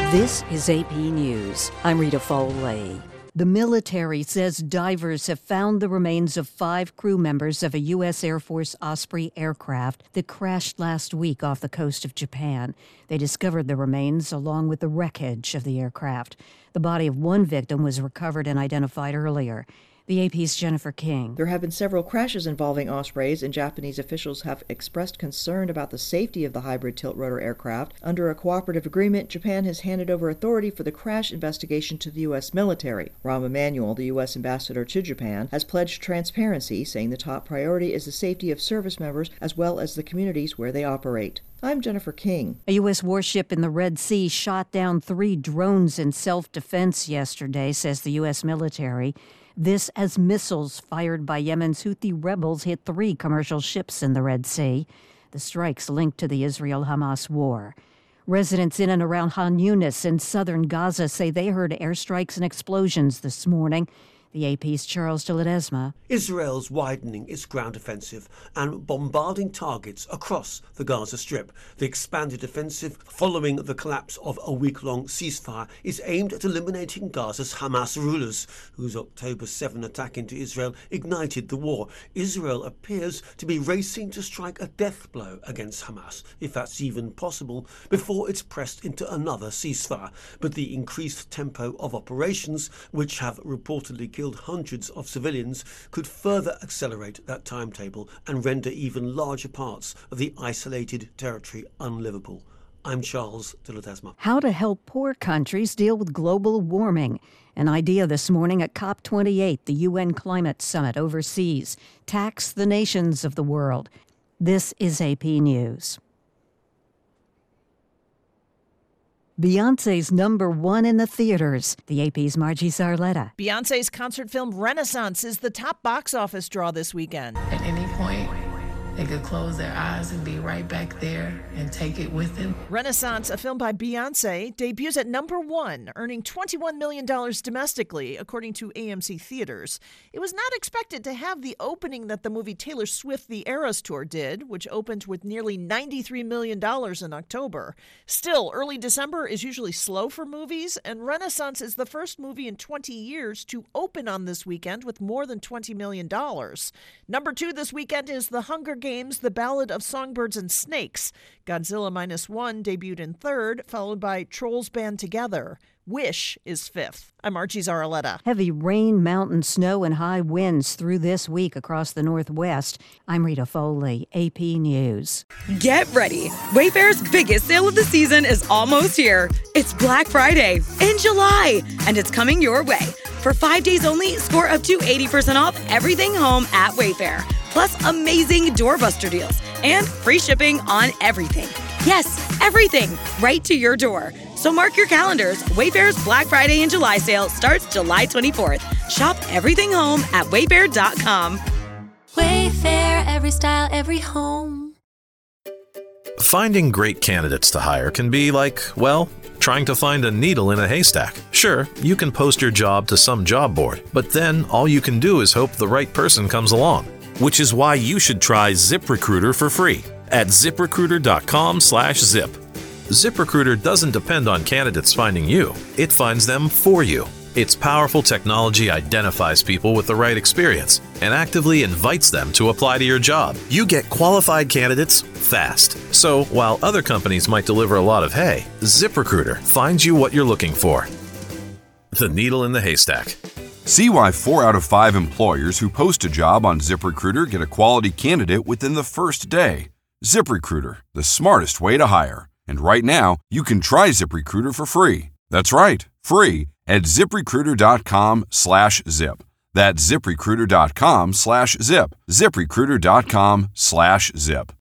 This is AP News. I'm Rita Foley. The military says divers have found the remains of 5 crew members of a U.S. Air Force Osprey aircraft that crashed last week off the coast of Japan. They discovered the remains along with the wreckage of the aircraft. The body of one victim was recovered and identified earlier. The AP's Jennifer King. There have been several crashes involving Ospreys, and Japanese officials have expressed concern about the safety of the hybrid tilt-rotor aircraft. Under a cooperative agreement, Japan has handed over authority for the crash investigation to the U.S. military. Rahm Emanuel, the U.S. ambassador to Japan, has pledged transparency, saying the top priority is the safety of service members as well as the communities where they operate. I'm Jennifer King. A U.S. warship in the Red Sea shot down 3 drones in self-defense yesterday, says the U.S. military. This as missiles fired by Yemen's Houthi rebels hit 3 commercial ships in the Red Sea. The strikes linked to the Israel-Hamas war. Residents in and around Khan Yunis in southern Gaza say they heard airstrikes and explosions this morning. The AP's Charles de Ledesma. Israel's widening its ground offensive and bombarding targets across the Gaza Strip. The expanded offensive, following the collapse of a week-long ceasefire, is aimed at eliminating Gaza's Hamas rulers, whose October 7 attack into Israel ignited the war. Israel appears to be racing to strike a death blow against Hamas, if that's even possible, before it's pressed into another ceasefire. But the increased tempo of operations, which have reportedly killed hundreds of civilians, could further accelerate that timetable and render even larger parts of the isolated territory unlivable. I'm Charles de Ledesma. How to help poor countries deal with global warming. An idea this morning at COP28, the UN Climate Summit overseas. Tax the nations of the world. This is AP News. Beyoncé's #1 in the theaters. The AP's Margie Zarletta. Beyoncé's concert film Renaissance is the top box office draw this weekend. At any point, they could close their eyes and be right back there and take it with them. Renaissance, a film by Beyoncé, debuts at #1, earning $21 million domestically, according to AMC Theaters. It was not expected to have the opening that the movie Taylor Swift: The Eras Tour did, which opened with nearly $93 million in October. Still, early December is usually slow for movies, and Renaissance is the first movie in 20 years to open on this weekend with more than $20 million. #2 this weekend is The Hunger Games: The Ballad of Songbirds and Snakes. Godzilla Minus One debuted in 3rd, followed by Trolls Band Together. Wish is 5th. I'm Archie Zaraletta. Heavy rain, mountain snow, and high winds through this week across the Northwest. I'm Rita Foley, AP News. Get ready. Wayfair's biggest sale of the season is almost here. It's Black Friday in July, and it's coming your way. For 5 days only, score up to 80% off everything home at Wayfair. Plus amazing doorbuster deals and free shipping on everything. Yes, everything, right to your door. So mark your calendars. Wayfair's Black Friday and July sale starts July 24th. Shop everything home at wayfair.com. Wayfair, every style, every home. Finding great candidates to hire can be like, well, trying to find a needle in a haystack. Sure, you can post your job to some job board, but then all you can do is hope the right person comes along. Which is why you should try ZipRecruiter for free at ZipRecruiter.com/zip. ZipRecruiter doesn't depend on candidates finding you. It finds them for you. Its powerful technology identifies people with the right experience and actively invites them to apply to your job. You get qualified candidates fast. So while other companies might deliver a lot of hay, ZipRecruiter finds you what you're looking for. The needle in the haystack. See why 4 out of 5 employers who post a job on ZipRecruiter get a quality candidate within the first day. ZipRecruiter, the smartest way to hire. And right now, you can try ZipRecruiter for free. That's right, free at ZipRecruiter.com/zip. That's ZipRecruiter.com/zip. ZipRecruiter.com/zip.